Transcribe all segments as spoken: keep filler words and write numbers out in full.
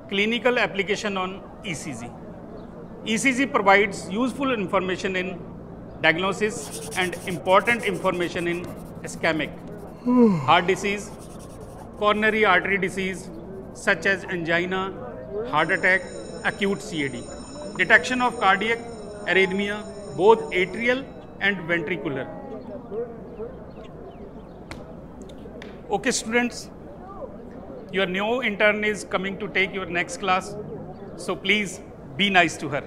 clinical application on E C G. E C G provides useful information in diagnosis and important information in ischemic, heart disease, coronary artery disease such as angina, heart attack, acute C A D, detection of cardiac arrhythmia, both atrial and ventricular. Okay students, your new intern is coming to take your next class, so please be nice to her.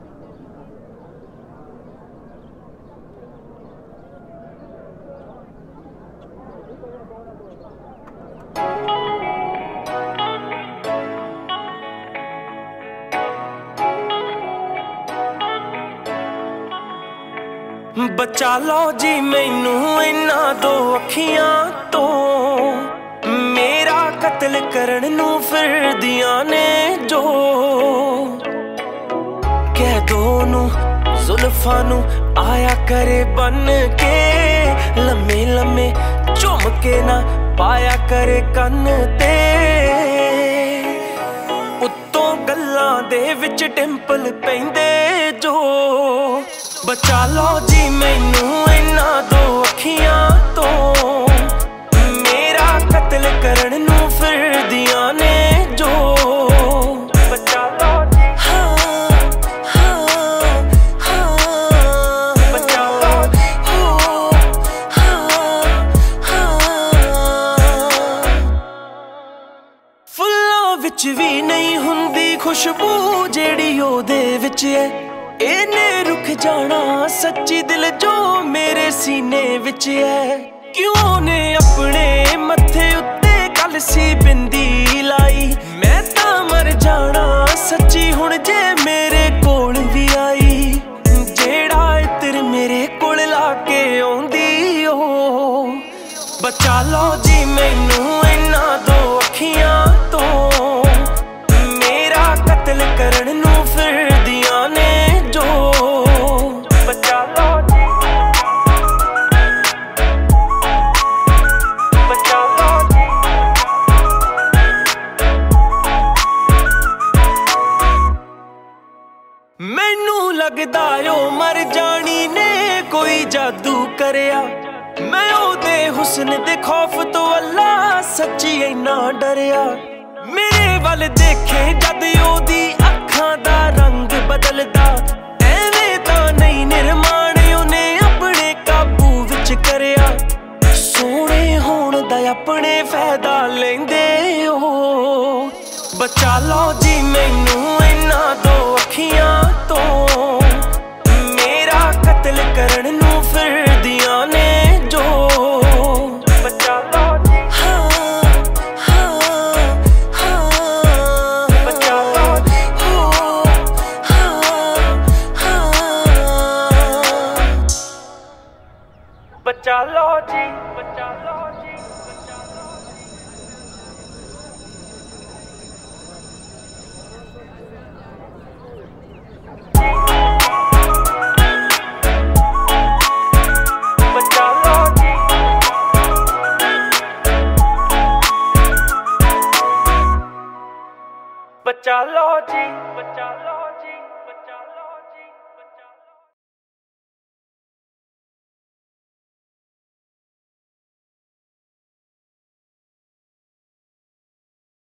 बचा लो जी मैनू इन्ना दो अखियां तो मेरा कत्ल करन नू फिरदियां ने जो कह दो नू जुल्फां नू आया करे बन के लम्मे लम्मे झुम के ना पाया करे कन ते उत्तों गल्लां दे विच डिंपल पैंदे जो बचा लो जी मैनू इन्ना दो अखियां तो मेरा कत्ल करन नू फिरदियां ने जो बचा लो जी हाँ हाँ हाँ बचा लो हो हाँ हाँ फुल्लां विच भी नहीं हुंदी खुशबू जेड़ी ओदे विच है इन्ने रुक जाना सच्ची दिल जो मेरे सीने विच है क्यों ने अपने मत्थे उत्ते कलसी बिंदी लाई मैं तां मर जाना सच्ची हुण जे मेरे कोल भी आई जेड़ा इत्र मेरे कोल लाके आउंदी ओ बचा लो जी मैनू इन्ना दो अखियां तो मेरा कत्ल करन नू फिरदियां ने जो बचा लो जी बचा लो जी मैनू लगदा ओ मर जानी ने कोई जादू करया मैं ओदे हुस्न दे खौफ तो अल्लाह सच्ची इन्ना डरिया मेरे वल देखे जद ओदी अखां दा रंग बदलदा एवें तां नहीं निर्माण ओने अपने काबू विच करया सोहणे होण दा अपने फायदा लैंदे ओ बचा लो जी मैनू इन्ना दो अखियां तो मेरा कत्ल करन नू फिरदियां ने जो बचा लो जी हाँ हाँ हाँ बचा लो हो हाँ हाँ बचा लो जी बचा लो जी बचा लो बचा लो जी बचा लो जी बचा लो